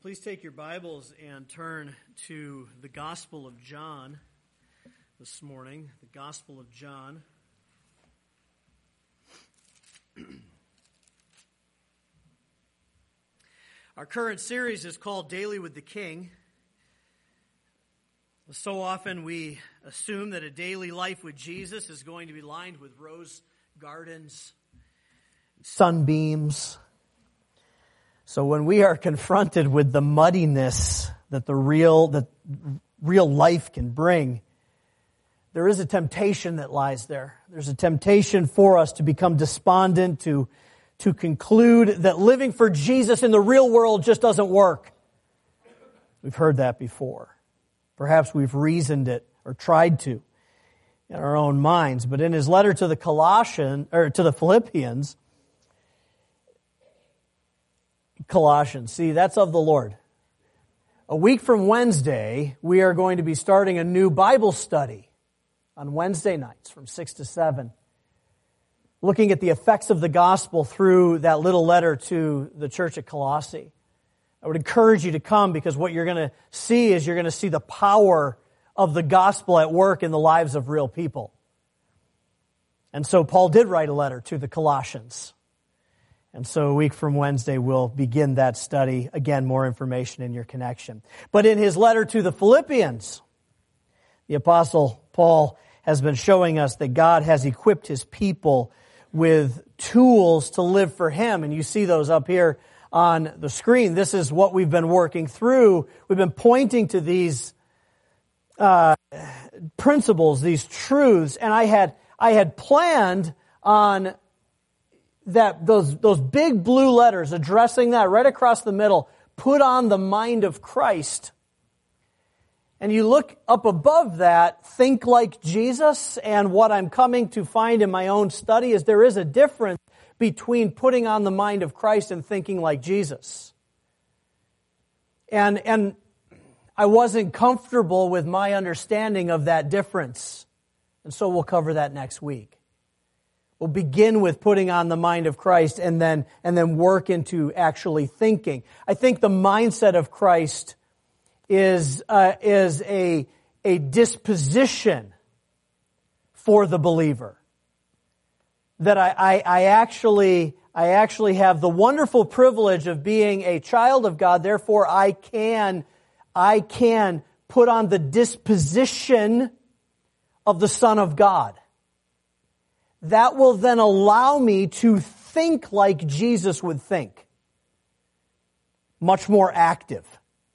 Please take your Bibles and turn to the Gospel of John this morning. The Gospel of John. Our current series is called Daily with the King. So often we assume that a daily life with Jesus is going to be lined with rose gardens, sunbeams. So when we are confronted with the muddiness that real life can bring, there is a temptation that lies there. There's a temptation for us to become despondent, to conclude that living for Jesus in the real world just doesn't work. We've heard that before. Perhaps we've reasoned it or tried to in our own minds. But in his letter to the Philippians, see, that's of the Lord. A week from Wednesday, we are going to be starting a new Bible study on Wednesday nights from 6 to 7, looking at the effects of the gospel through that little letter to the church at Colossae. I would encourage you to come because what you're going to see is you're going to see the power of the gospel at work in the lives of real people. And so Paul did write a letter to the Colossians. And so a week from Wednesday, we'll begin that study. Again, more information in your connection. But in his letter to the Philippians, the Apostle Paul has been showing us that God has equipped his people with tools to live for him. And you see those up here on the screen. This is what we've been working through. We've been pointing to these principles, these truths. And I had planned on that those big blue letters addressing that right across the middle, put on the mind of Christ. And you look up above that, think like Jesus, and what I'm coming to find in my own study is there is a difference between putting on the mind of Christ and thinking like Jesus. And I wasn't comfortable with my understanding of that difference. And so we'll cover that next week. We'll begin with putting on the mind of Christ and then work into actually thinking. I think the mindset of Christ is a disposition for the believer. That I actually have the wonderful privilege of being a child of God. Therefore, I can put on the disposition of the Son of God. That will then allow me to think like Jesus would think. Much more active.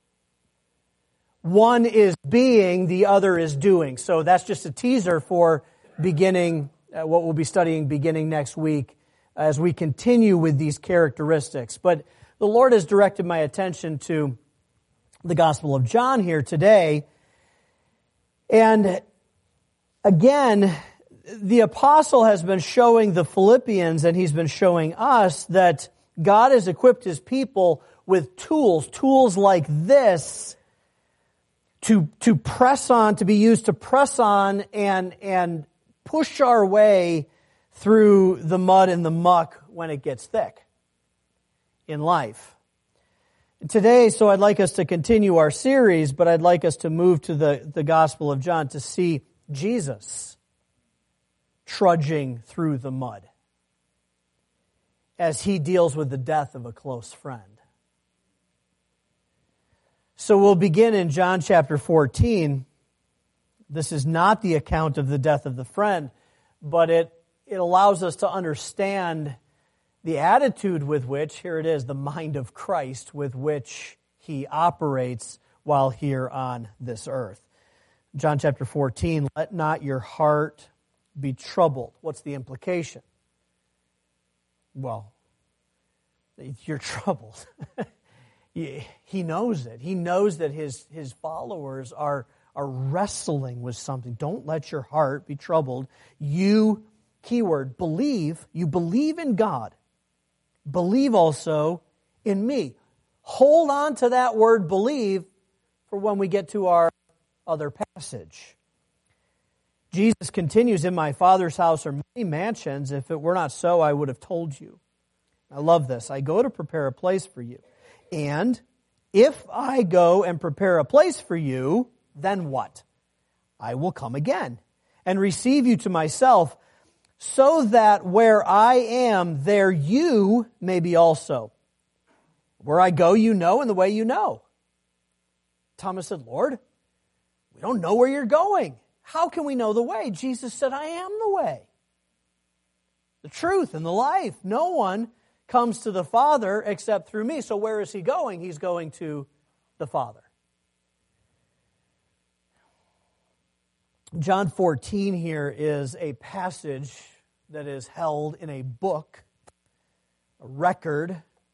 One is being, the other is doing. So that's just a teaser for beginning, what we'll be studying beginning next week as we continue with these characteristics. But the Lord has directed my attention to the Gospel of John here today. And again, the apostle has been showing the Philippians and he's been showing us that God has equipped his people with tools like this to press on, to be used to press on and push our way through the mud and the muck when it gets thick in life. Today, so I'd like us to continue our series, but I'd like us to move to the Gospel of John to see Jesus trudging through the mud as he deals with the death of a close friend. So we'll begin in John chapter 14. This is not the account of the death of the friend, but it allows us to understand the attitude with which, here it is, the mind of Christ with which he operates while here on this earth. John chapter 14, let not your heart be troubled. What's the implication? Well, you're troubled. He knows it. He knows that his followers are wrestling with something. Don't let your heart be troubled. You, keyword, believe. You believe in God. Believe also in me. Hold on to that word believe for when we get to our other passage. Jesus continues, in my Father's house are many mansions. If it were not so, I would have told you. I love this. I go to prepare a place for you. And If I go and prepare a place for you, then what? I will come again and receive you to myself, so that where I am, there you may be also. Where I go, you know, and the way you know. Thomas said, Lord, we don't know where you're going. How can we know the way? Jesus said, I am the way, the truth, and the life. No one comes to the Father except through me. So where is he going? He's going to the Father. John 14 here is a passage that is held in a book, a record,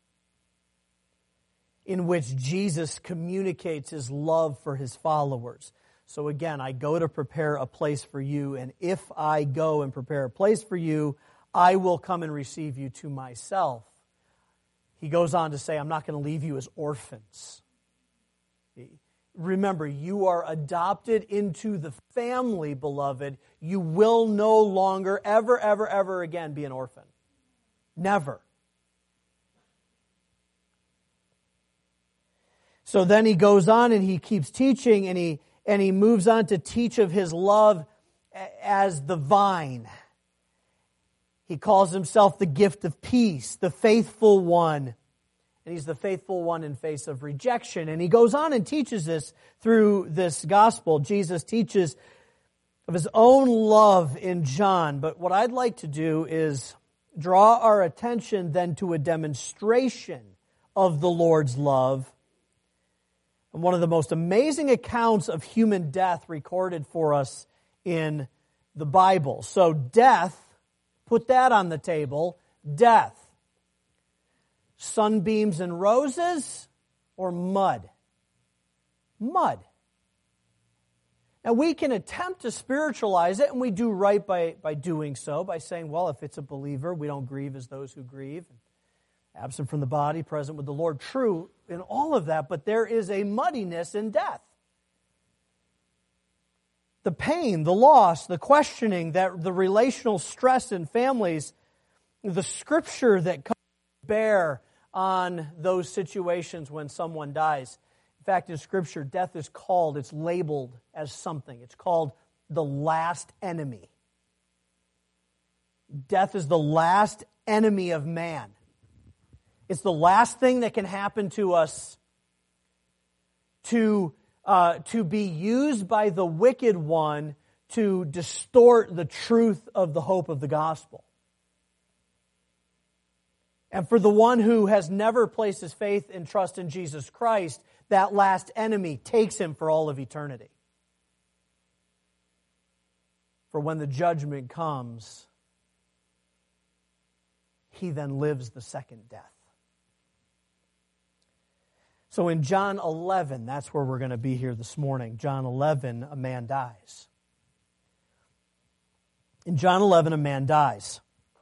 in which Jesus communicates his love for his followers. So again, I go to prepare a place for you, and if I go and prepare a place for you, I will come and receive you to myself. He goes on to say, I'm not going to leave you as orphans. Remember, you are adopted into the family, beloved. You will no longer, ever, ever, ever again be an orphan. Never. So then he goes on and he keeps teaching, and he moves on to teach of his love as the vine. He calls himself the gift of peace, the faithful one. And he's the faithful one in face of rejection. And he goes on and teaches this through this gospel. Jesus teaches of his own love in John. But what I'd like to do is draw our attention then to a demonstration of the Lord's love. And one of the most amazing accounts of human death recorded for us in the Bible. So death, put that on the table, death. Sunbeams and roses or mud? Mud. Now we can attempt to spiritualize it, and we do right by doing so, by saying, well, if it's a believer, we don't grieve as those who grieve. Absent from the body, present with the Lord. True in all of that, but there is a muddiness in death. The pain, the loss, the questioning, that the relational stress in families, the scripture that comes to bear on those situations when someone dies. In fact, in Scripture, death is called, it's labeled as something. It's called the last enemy. Death is the last enemy of man. It's the last thing that can happen to us to be used by the wicked one to distort the truth of the hope of the gospel. And for the one who has never placed his faith and trust in Jesus Christ, that last enemy takes him for all of eternity. For when the judgment comes, he then lives the second death. So in John 11, that's where we're going to be here this morning. John 11, a man dies. In John 11, a man dies.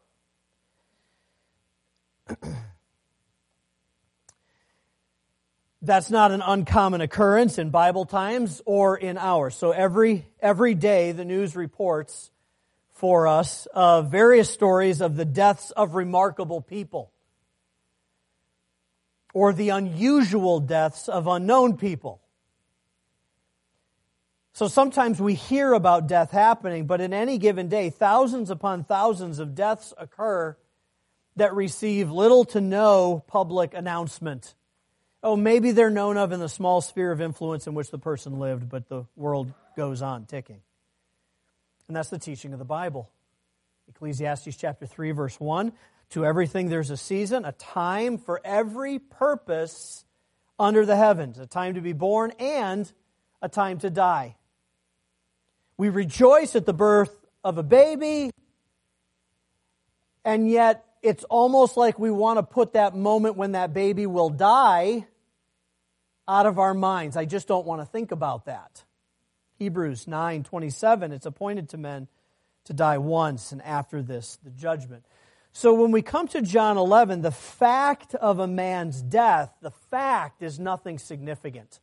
That's not an uncommon occurrence in Bible times or in ours. So every day the news reports for us of various stories of the deaths of remarkable people or the unusual deaths of unknown people. So sometimes we hear about death happening, but in any given day, thousands upon thousands of deaths occur that receive little to no public announcement. Oh, maybe they're known of in the small sphere of influence in which the person lived, but the world goes on ticking. And that's the teaching of the Bible. Ecclesiastes chapter 3, verse 1, to everything there's a season, a time for every purpose under the heavens, a time to be born and a time to die. We rejoice at the birth of a baby, and yet it's almost like we want to put that moment when that baby will die out of our minds. I just don't want to think about that. Hebrews 9:27, it's appointed to men to die once, and after this, the judgment. So when we come to John 11, the fact of a man's death, the fact is nothing significant.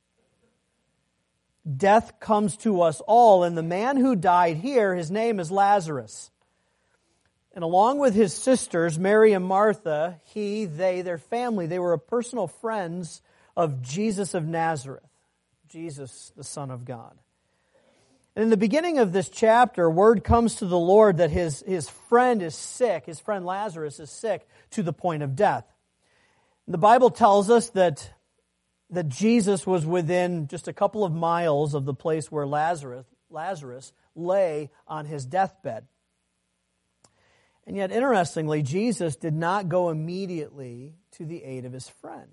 Death comes to us all, and the man who died here, his name is Lazarus. And along with his sisters, Mary and Martha, they, their family, they were personal friends of Jesus of Nazareth, Jesus, the Son of God. And in the beginning of this chapter, word comes to the Lord that his friend is sick. His friend Lazarus is sick to the point of death. The Bible tells us that Jesus was within just a couple of miles of the place where Lazarus lay on his deathbed. And yet, interestingly, Jesus did not go immediately to the aid of his friend.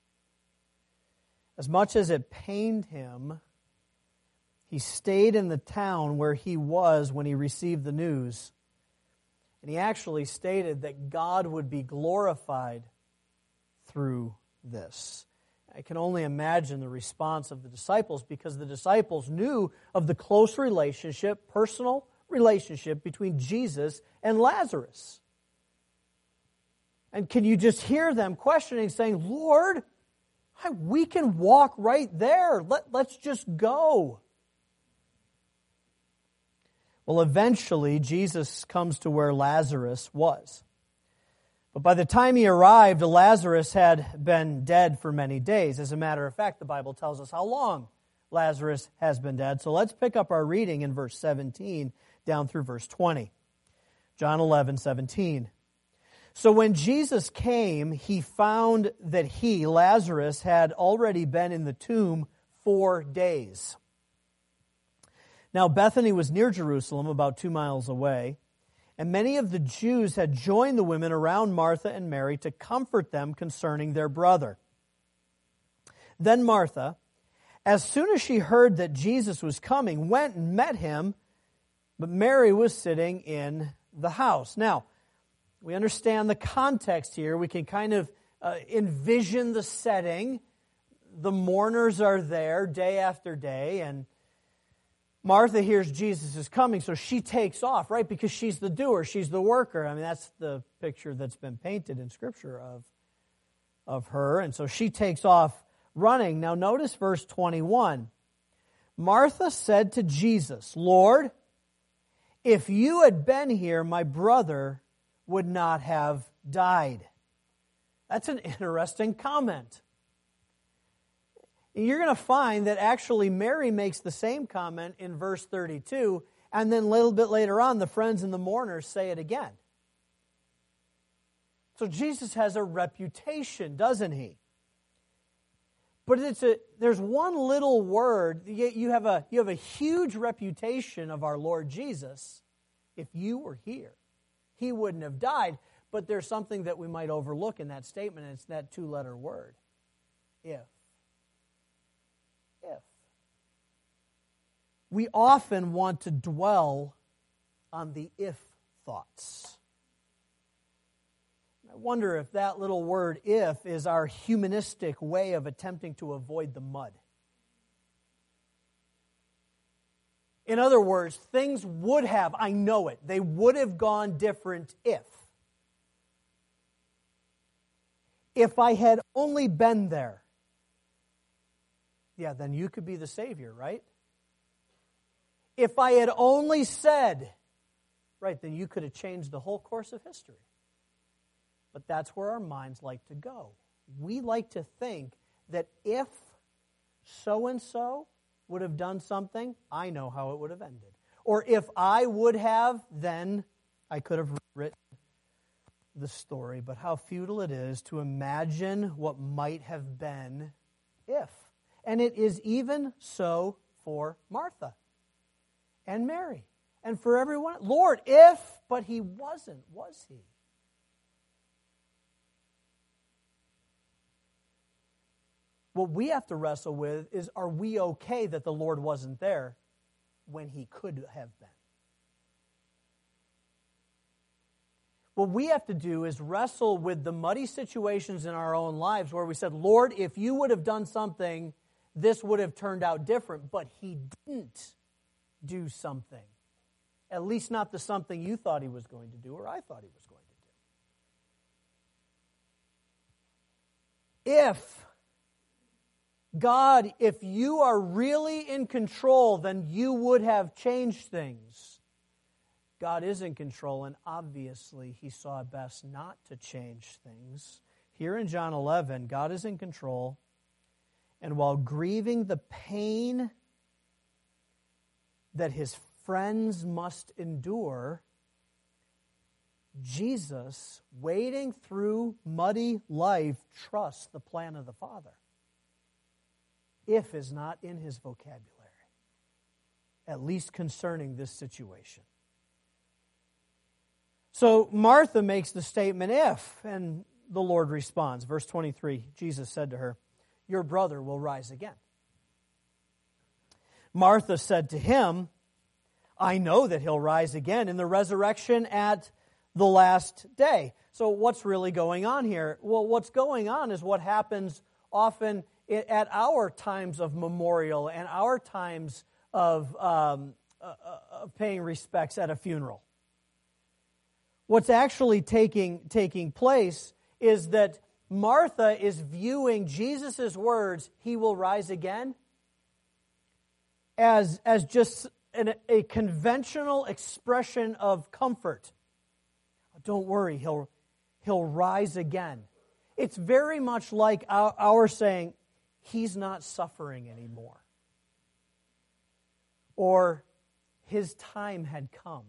As much as it pained him, he stayed in the town where he was when he received the news. And he actually stated that God would be glorified through this. I can only imagine the response of the disciples, because the disciples knew of the close relationship, personal relationship between Jesus and Lazarus. And can you just hear them questioning, saying, Lord, we can walk right there. Let's just go. Well, eventually, Jesus comes to where Lazarus was. But by the time he arrived, Lazarus had been dead for many days. As a matter of fact, the Bible tells us how long Lazarus has been dead. So let's pick up our reading in verse 17 down through verse 20. John 11:17. So when Jesus came, he found that he, Lazarus, had already been in the tomb 4 days. Now Bethany was near Jerusalem, about 2 miles away, and many of the Jews had joined the women around Martha and Mary to comfort them concerning their brother. Then Martha, as soon as she heard that Jesus was coming, went and met him, but Mary was sitting in the house. Now, we understand the context here. We can kind of envision the setting. The mourners are there day after day, and Martha hears Jesus is coming, so she takes off, right? Because she's the doer, she's the worker. I mean, that's the picture that's been painted in Scripture of her. And so she takes off running. Now notice verse 21. Martha said to Jesus, Lord, if you had been here, my brother would not have died. That's an interesting comment. You're going to find that actually Mary makes the same comment in verse 32, and then a little bit later on, the friends and the mourners say it again. So Jesus has a reputation, doesn't he? But there's one little word. You have a huge reputation of our Lord Jesus. If you were here, he wouldn't have died. But there's something that we might overlook in that statement, and it's that 2-letter word, if. If. We often want to dwell on the if thoughts. I wonder if that little word if is our humanistic way of attempting to avoid the mud. In other words, things would have, I know it, they would have gone different if. If I had only been there. Yeah, then you could be the Savior, right? If I had only said, right, then you could have changed the whole course of history. But that's where our minds like to go. We like to think that if so-and-so would have done something, I know how it would have ended. Or if I would have, then I could have written the story. But how futile it is to imagine what might have been if. And it is even so for Martha and Mary and for everyone. Lord, if, but he wasn't, was he? What we have to wrestle with is, are we okay that the Lord wasn't there when he could have been? What we have to do is wrestle with the muddy situations in our own lives where we said, Lord, if you would have done something, this would have turned out different, but he didn't do something. At least not the something you thought he was going to do or I thought he was going to do. If God, if you are really in control, then you would have changed things. God is in control, and obviously he saw best not to change things. Here in John 11, God is in control. And while grieving the pain that his friends must endure, Jesus, wading through muddy life, trusts the plan of the Father. If is not in his vocabulary, at least concerning this situation. So Martha makes the statement, if, and the Lord responds. Verse 23, Jesus said to her, your brother will rise again. Martha said to him, I know that he'll rise again in the resurrection at the last day. So what's really going on here? Well, what's going on is what happens often at our times of memorial and our times of paying respects at a funeral. What's actually taking place is that Martha is viewing Jesus' words, he will rise again, as just a conventional expression of comfort. Don't worry, he'll rise again. It's very much like our saying, he's not suffering anymore. Or his time had come.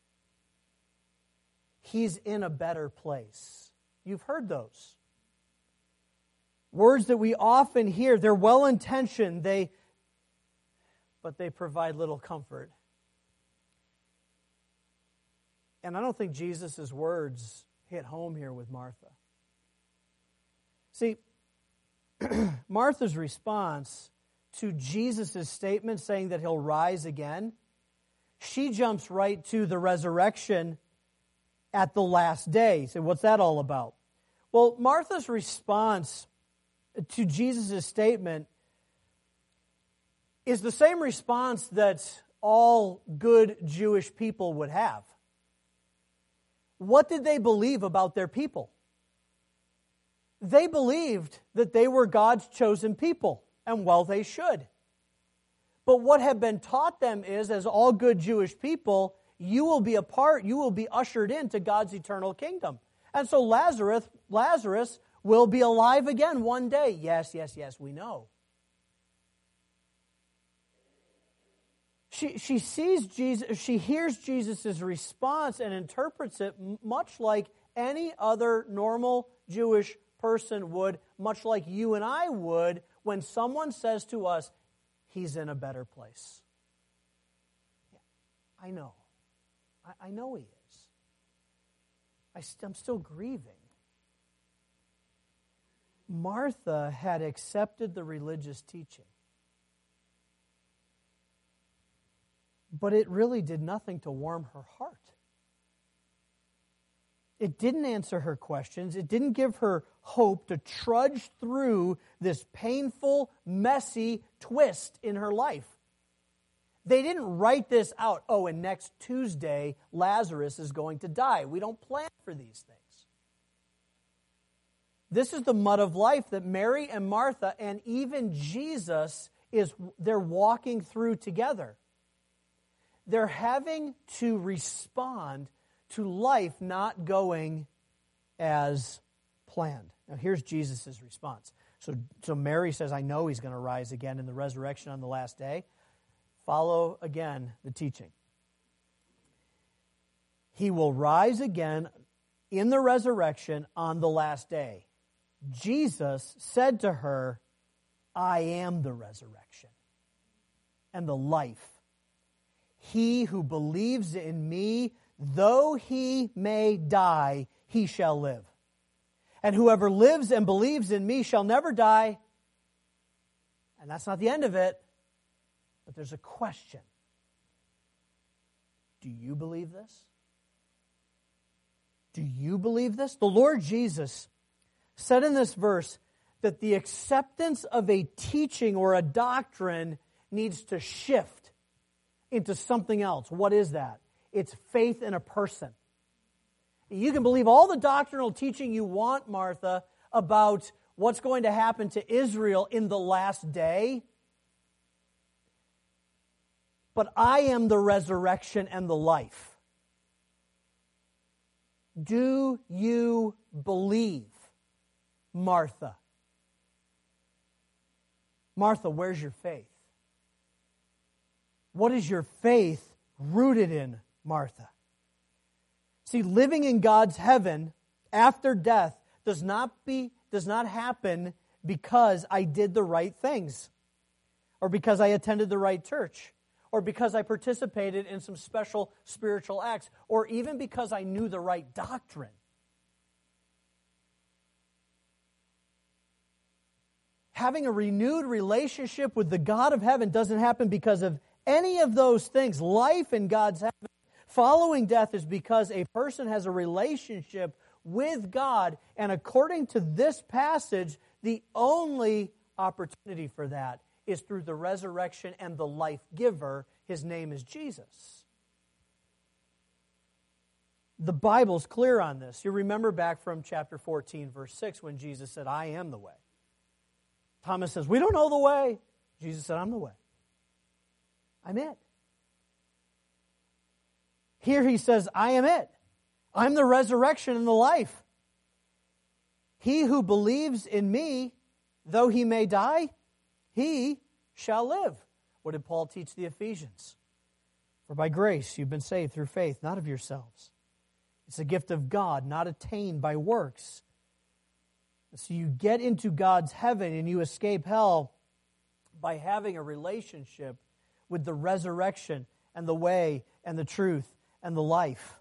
He's in a better place. You've heard those. Words that we often hear, they're well-intentioned, but they provide little comfort. And I don't think Jesus' words hit home here with Martha. See, Martha's response to Jesus' statement saying that he'll rise again, she jumps right to the resurrection at the last day. So what's that all about? Well, Martha's response to Jesus' statement is the same response that all good Jewish people would have. What did they believe about their people? They believed that they were God's chosen people, and well, they should. But what had been taught them is, as all good Jewish people, you will be ushered into God's eternal kingdom. And so Lazarus will be alive again one day. Yes, we know. She sees Jesus, she hears Jesus' response and interprets it much like any other normal Jewish person would, much like you and I would, when someone says to us, he's in a better place. Yeah, I know. I know he is. I'm still grieving. Martha had accepted the religious teaching, but it really did nothing to warm her heart. It didn't answer her questions. It didn't give her hope to trudge through this painful, messy twist in her life. They didn't write this out. Oh, and next Tuesday, Lazarus is going to die. We don't plan for these things. This is the mud of life that Mary and Martha and even Jesus they're walking through together. They're having to respond to life not going as planned. Now here's Jesus' response. So Mary says, I know he's going to rise again in the resurrection on the last day. Follow again the teaching. He will rise again in the resurrection on the last day. Jesus said to her, I am the resurrection and the life. He who believes in me, though he may die, he shall live. And whoever lives and believes in me shall never die. And that's not the end of it, but there's a question. Do you believe this? Do you believe this? The Lord Jesus said in this verse that the acceptance of a teaching or a doctrine needs to shift into something else. What is that? It's faith in a person. You can believe all the doctrinal teaching you want, Martha, about what's going to happen to Israel in the last day. But I am the resurrection and the life. Do you believe, Martha? Martha, where's your faith? What is your faith rooted in, Martha? See, living in God's heaven after death does not happen because I did the right things, or because I attended the right church, or because I participated in some special spiritual acts, or even because I knew the right doctrine. Having a renewed relationship with the God of heaven doesn't happen because of any of those things. Life in God's heaven, following death, is because a person has a relationship with God, and according to this passage, the only opportunity for that is through the resurrection and the life giver. His name is Jesus. The Bible's clear on this. You remember back from chapter 14, verse 6, when Jesus said, I am the way. Thomas says, we don't know the way. Jesus said, I'm the way. I'm it. Here he says, I am it. I'm the resurrection and the life. He who believes in me, though he may die, he shall live. What did Paul teach the Ephesians? For by grace you've been saved through faith, not of yourselves. It's a gift of God, not attained by works. So you get into God's heaven and you escape hell by having a relationship with the resurrection and the way and the truth and the life.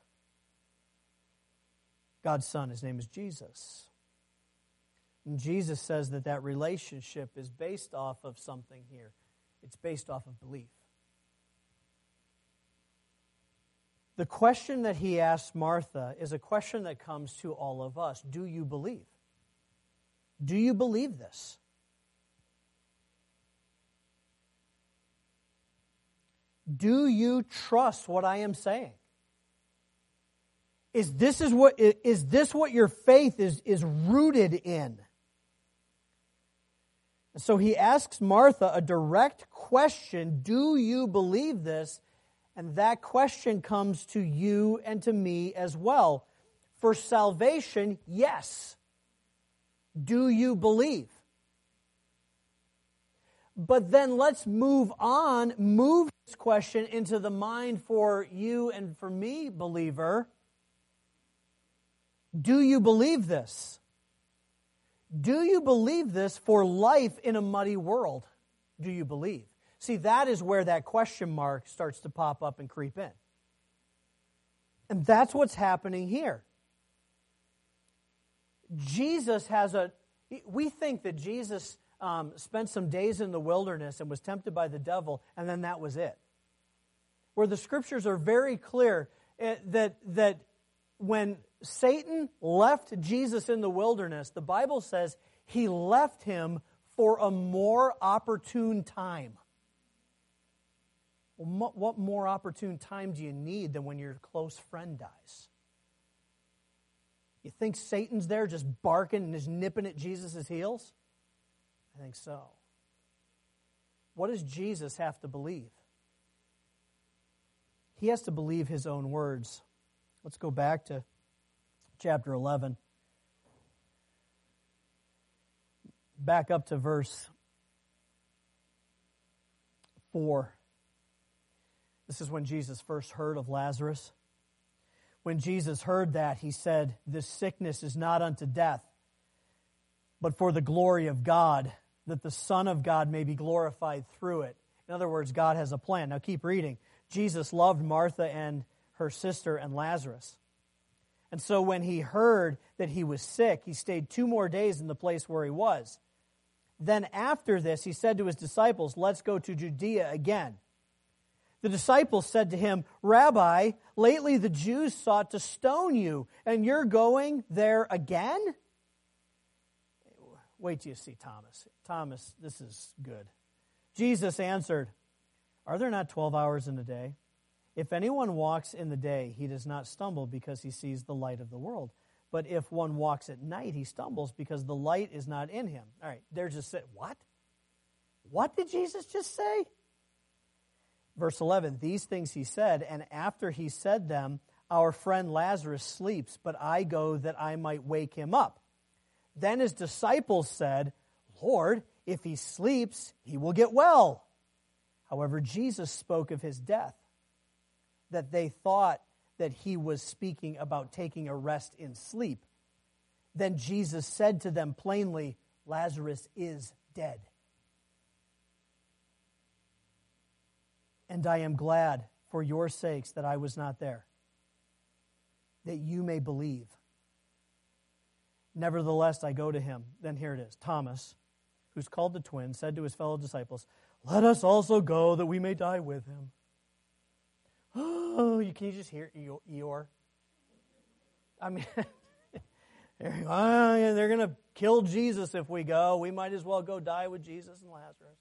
God's Son, His name is Jesus. And Jesus says that that relationship is based off of something here. It's based off of belief. The question that He asks Martha is a question that comes to all of us. Do you believe? Do you believe this? Do you trust what I am saying? Is this what your faith is rooted in? So he asks Martha a direct question, do you believe this? And that question comes to you and to me as well. For salvation, yes. Do you believe? But then let's move this question into the mind for you and for me, believer. Do you believe this? Do you believe this for life in a muddy world? Do you believe? See, that is where that question mark starts to pop up and creep in. And that's what's happening here. We think that Jesus spent some days in the wilderness and was tempted by the devil, and then that was it. Where the Scriptures are very clear that when Satan left Jesus in the wilderness, the Bible says he left him for a more opportune time. Well, what more opportune time do you need than when your close friend dies? You think Satan's there just barking and just nipping at Jesus' heels? I think so. What does Jesus have to believe? He has to believe his own words. Let's go back to chapter 11. Back up to verse 4. This is when Jesus first heard of Lazarus. When Jesus heard that, he said, "This sickness is not unto death, but for the glory of God, that the Son of God may be glorified through it." In other words, God has a plan. Now keep reading. Jesus loved Martha and her sister and Lazarus. And so when he heard that he was sick, he stayed 2 more days in the place where he was. Then after this, he said to his disciples, "Let's go to Judea again." The disciples said to him, "Rabbi, lately the Jews sought to stone you, and you're going there again?" Wait till you see Thomas. Thomas, this is good. Jesus answered, "Are there not 12 hours in a day? If anyone walks in the day, he does not stumble because he sees the light of the world. But if one walks at night, he stumbles because the light is not in him." All right, they're just saying, what? What did Jesus just say? Verse 11, "These things he said, and after he said them, our friend Lazarus sleeps, but I go that I might wake him up." Then his disciples said, "Lord, If he sleeps, he will get well." However, Jesus spoke of his death, that they thought that he was speaking about taking a rest in sleep. Then Jesus said to them plainly, "Lazarus is dead. And I am glad for your sakes that I was not there, that you may believe. Nevertheless, I go to him." Then here it is. Thomas, who's called the twin, said to his fellow disciples, "Let us also go that we may die with him." Oh, can you just hear Eeyore? I mean, they're going to kill Jesus if we go. We might as well go die with Jesus and Lazarus.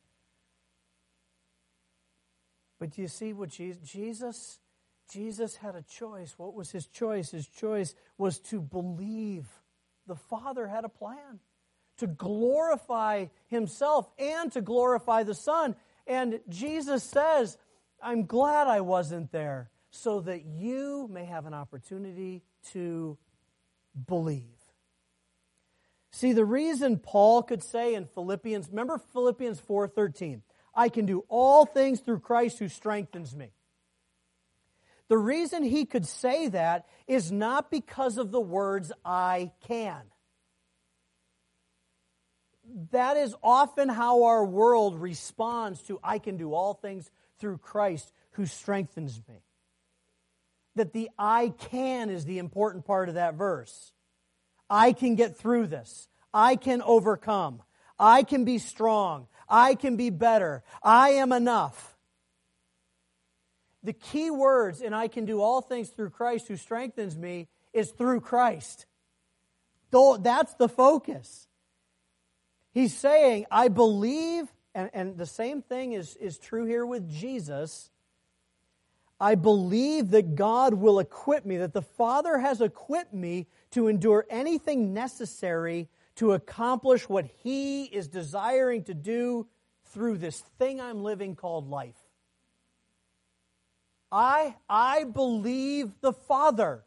But do you see what Jesus had a choice. What was his choice? His choice was to believe the Father had a plan to glorify himself and to glorify the Son. And Jesus says, "I'm glad I wasn't there so that you may have an opportunity to believe." See, the reason Paul could say in Philippians, remember Philippians 4:13, "I can do all things through Christ who strengthens me." The reason he could say that is not because of the words "I can." That is often how our world responds to "I can do all things through Christ who strengthens me." That the "I can" is the important part of that verse. I can get through this. I can overcome. I can be strong. I can be better. I am enough. The key words in "I can do all things through Christ who strengthens me" is through Christ. That's the focus. He's saying, I believe, and the same thing is true here with Jesus. I believe that God will equip me, that the Father has equipped me to endure anything necessary to accomplish what He is desiring to do through this thing I'm living called life. I believe the Father.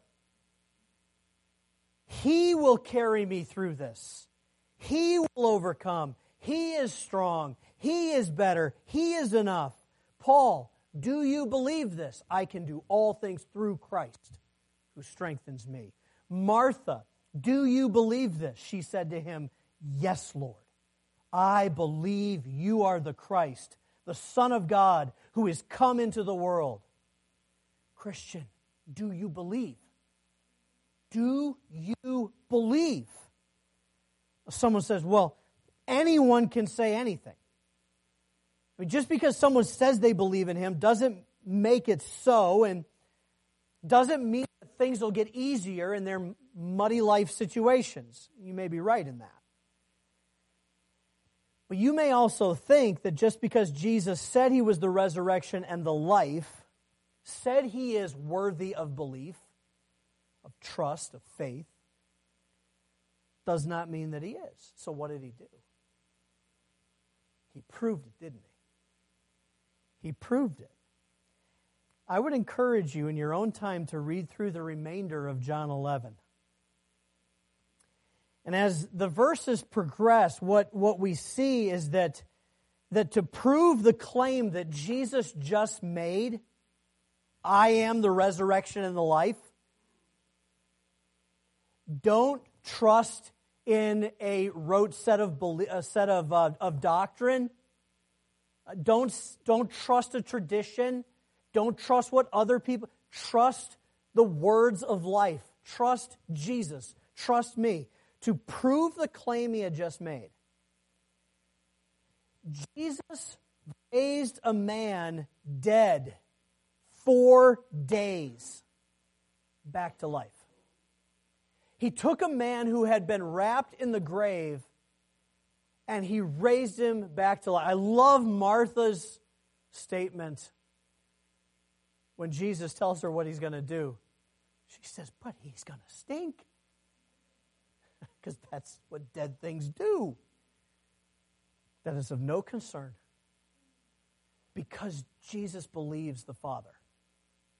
He will carry me through this. He will overcome. He is strong. He is better. He is enough. Paul, do you believe this? I can do all things through Christ who strengthens me. Martha, do you believe this? She said to him, "Yes, Lord. I believe you are the Christ, the Son of God, who is come into the world." Christian, do you believe? Do you believe? Someone says, well, anyone can say anything. I mean, just because someone says they believe in Him doesn't make it so, and doesn't mean that things will get easier in their muddy life situations. You may be right in that. But you may also think that just because Jesus said He was the resurrection and the life, said He is worthy of belief, of trust, of faith, does not mean that He is. So what did He do? He proved it, didn't He? He proved it. I would encourage you in your own time to read through the remainder of John 11. And as the verses progress, what we see is that to prove the claim that Jesus just made, I am the resurrection and the life, don't trust in a rote set of doctrine. Don't trust a tradition. Don't trust what other people. Trust the words of life. Trust Jesus. Trust me. To prove the claim He had just made, Jesus raised a man dead 4 days back to life. He took a man who had been wrapped in the grave and He raised him back to life. I love Martha's statement when Jesus tells her what He's going to do. She says, but He's going to stink. Because that's what dead things do. That is of no concern. Because Jesus believes the Father.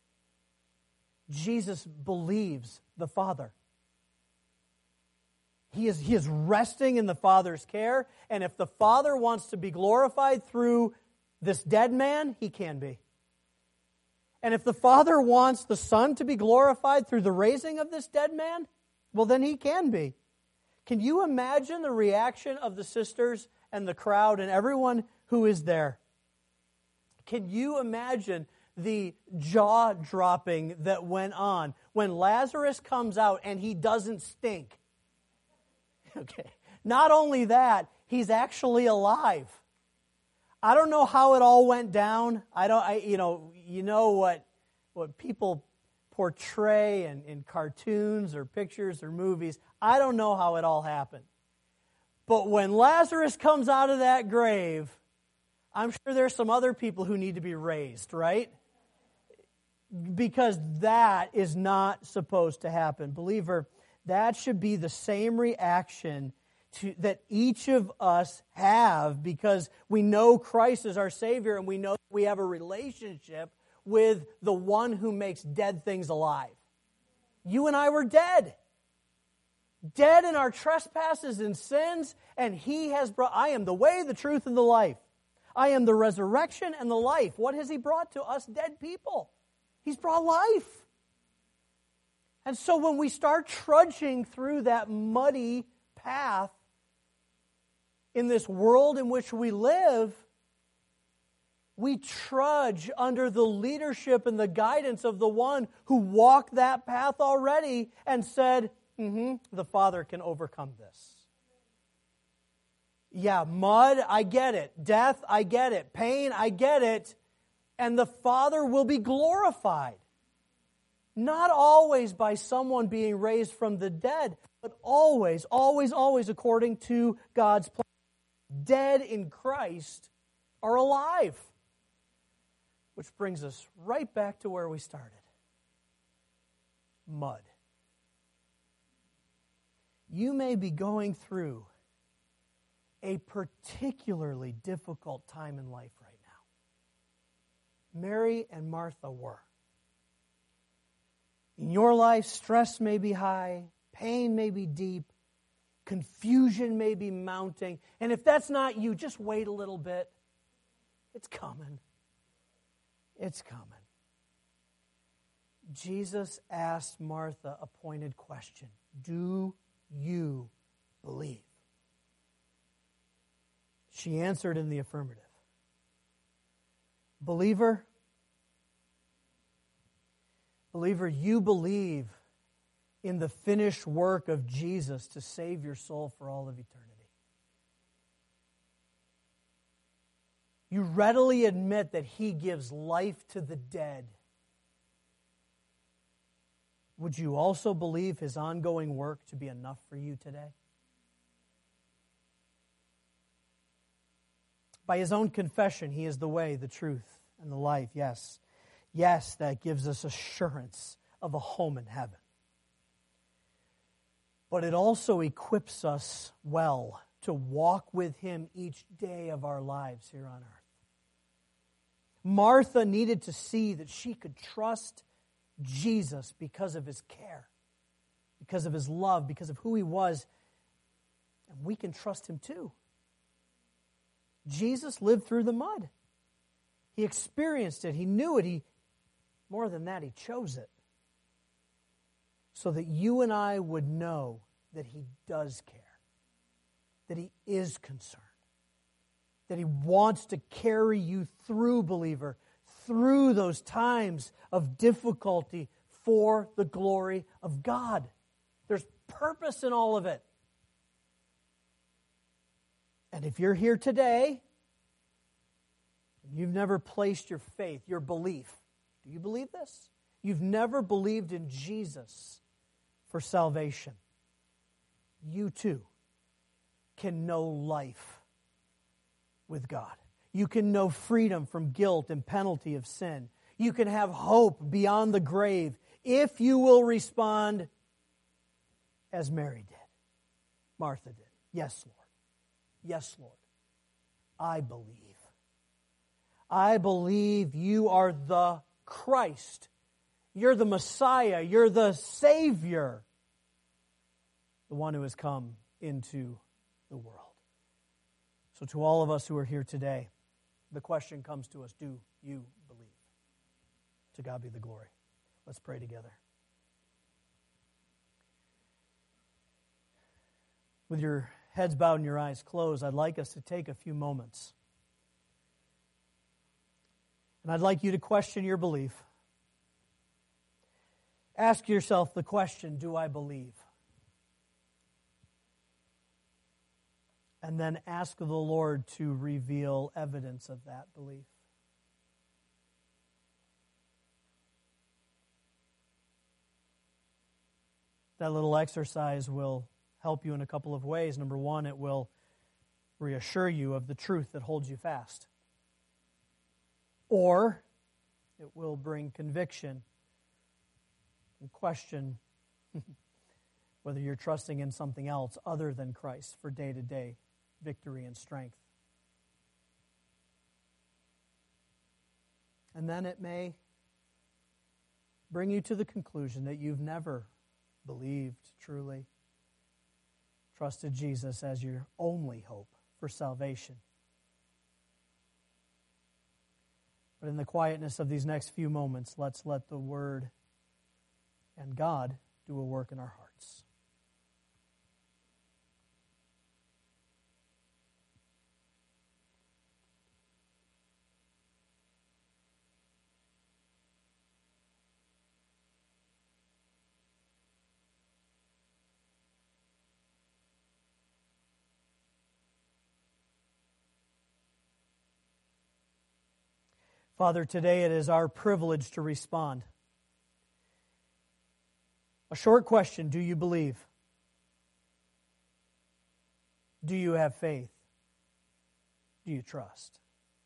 Jesus believes the Father. He is resting in the Father's care, and if the Father wants to be glorified through this dead man, he can be. And if the Father wants the Son to be glorified through the raising of this dead man, well, then he can be. Can you imagine the reaction of the sisters and the crowd and everyone who is there? Can you imagine the jaw-dropping that went on when Lazarus comes out and he doesn't stink? Okay. Not only that, he's actually alive. I don't know how it all went down. You know what people portray in cartoons or pictures or movies. I don't know how it all happened. But when Lazarus comes out of that grave, I'm sure there's some other people who need to be raised, right? Because that is not supposed to happen. Believer, that should be the same reaction that each of us have, because we know Christ is our Savior and we know we have a relationship with the one who makes dead things alive. You and I were dead. Dead in our trespasses and sins, and He has brought, I am the way, the truth, and the life. I am the resurrection and the life. What has He brought to us dead people? He's brought life. And so when we start trudging through that muddy path in this world in which we live, we trudge under the leadership and the guidance of the one who walked that path already and said, the Father can overcome this. Yeah, mud, I get it. Death, I get it. Pain, I get it. And the Father will be glorified. Not always by someone being raised from the dead, but always, always, always according to God's plan. Dead in Christ are alive. Which brings us right back to where we started. Mud. You may be going through a particularly difficult time in life right now. Mary and Martha were. In your life, stress may be high, pain may be deep, confusion may be mounting. And if that's not you, just wait a little bit. It's coming. It's coming. Jesus asked Martha a pointed question. Do you believe? She answered in the affirmative. Believer, you believe in the finished work of Jesus to save your soul for all of eternity. You readily admit that He gives life to the dead. Would you also believe His ongoing work to be enough for you today? By His own confession, He is the way, the truth, and the life. Yes. Yes, that gives us assurance of a home in heaven. But it also equips us well to walk with Him each day of our lives here on earth. Martha needed to see that she could trust Jesus because of His care, because of His love, because of who He was. And we can trust Him too. Jesus lived through the mud. He experienced it. He knew it. More than that, He chose it. So that you and I would know that He does care. That He is concerned. That He wants to carry you through, believer, through those times of difficulty for the glory of God. There's purpose in all of it. And if you're here today, and you've never placed your faith, your belief, do you believe this? You've never believed in Jesus for salvation. You too can know life with God. You can know freedom from guilt and penalty of sin. You can have hope beyond the grave if you will respond as Mary did, Martha did. Yes, Lord. Yes, Lord. I believe. I believe you are the Christ. You're the Messiah. You're the Savior. The one who has come into the world. So to all of us who are here today, the question comes to us, do you believe? To God be the glory. Let's pray together. With your heads bowed and your eyes closed, I'd like us to take a few moments. And I'd like you to question your belief. Ask yourself the question, do I believe? And then ask the Lord to reveal evidence of that belief. That little exercise will help you in a couple of ways. Number one, it will reassure you of the truth that holds you fast. Or it will bring conviction and question whether you're trusting in something else other than Christ for day-to-day victory and strength. And then it may bring you to the conclusion that you've never believed truly, trusted Jesus as your only hope for salvation. But in the quietness of these next few moments, let's let the Word and God do a work in our hearts. Father, today it is our privilege to respond. A short question, do you believe? Do you have faith? Do you trust?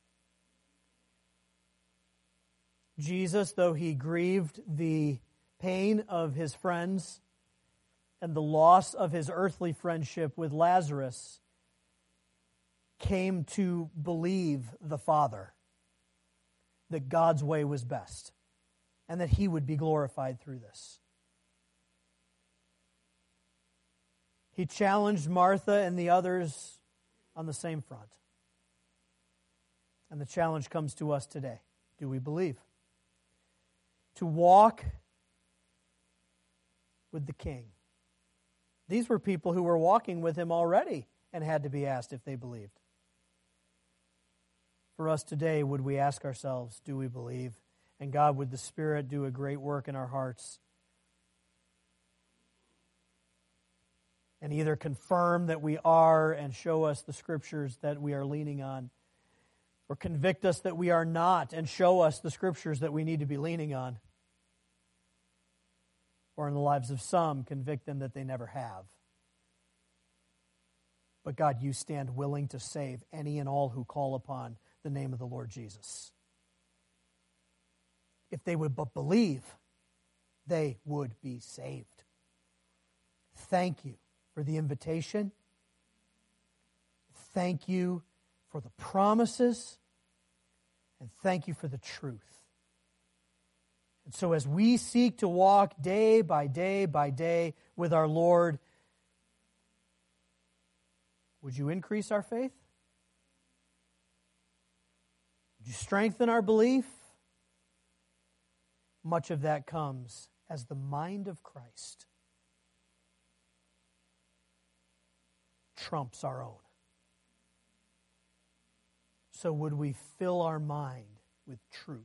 Jesus, though he grieved the pain of his friends and the loss of his earthly friendship with Lazarus, came to believe the Father, that God's way was best, and that he would be glorified through this. He challenged Martha and the others on the same front. And the challenge comes to us today. Do we believe? To walk with the King. These were people who were walking with him already and had to be asked if they believed. For us today, would we ask ourselves, do we believe? And God, would the Spirit do a great work in our hearts and either confirm that we are and show us the Scriptures that we are leaning on, or convict us that we are not and show us the Scriptures that we need to be leaning on, or in the lives of some, convict them that they never have. But God, you stand willing to save any and all who call upon the name of the Lord Jesus. If they would but believe, they would be saved. Thank you for the invitation. Thank you for the promises. And thank you for the truth. And so as we seek to walk day by day by day with our Lord, would you increase our faith? Would you strengthen our belief? Much of that comes as the mind of Christ trumps our own. So would we fill our mind with truth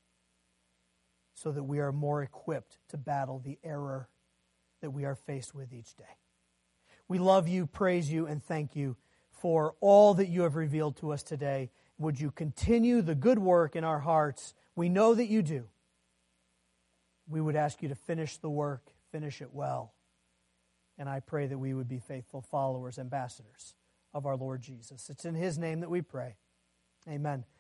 so that we are more equipped to battle the error that we are faced with each day. We love you, praise you, and thank you for all that you have revealed to us today. Would you continue the good work in our hearts? We know that you do. We would ask you to finish the work, finish it well. And I pray that we would be faithful followers, ambassadors of our Lord Jesus. It's in his name that we pray. Amen.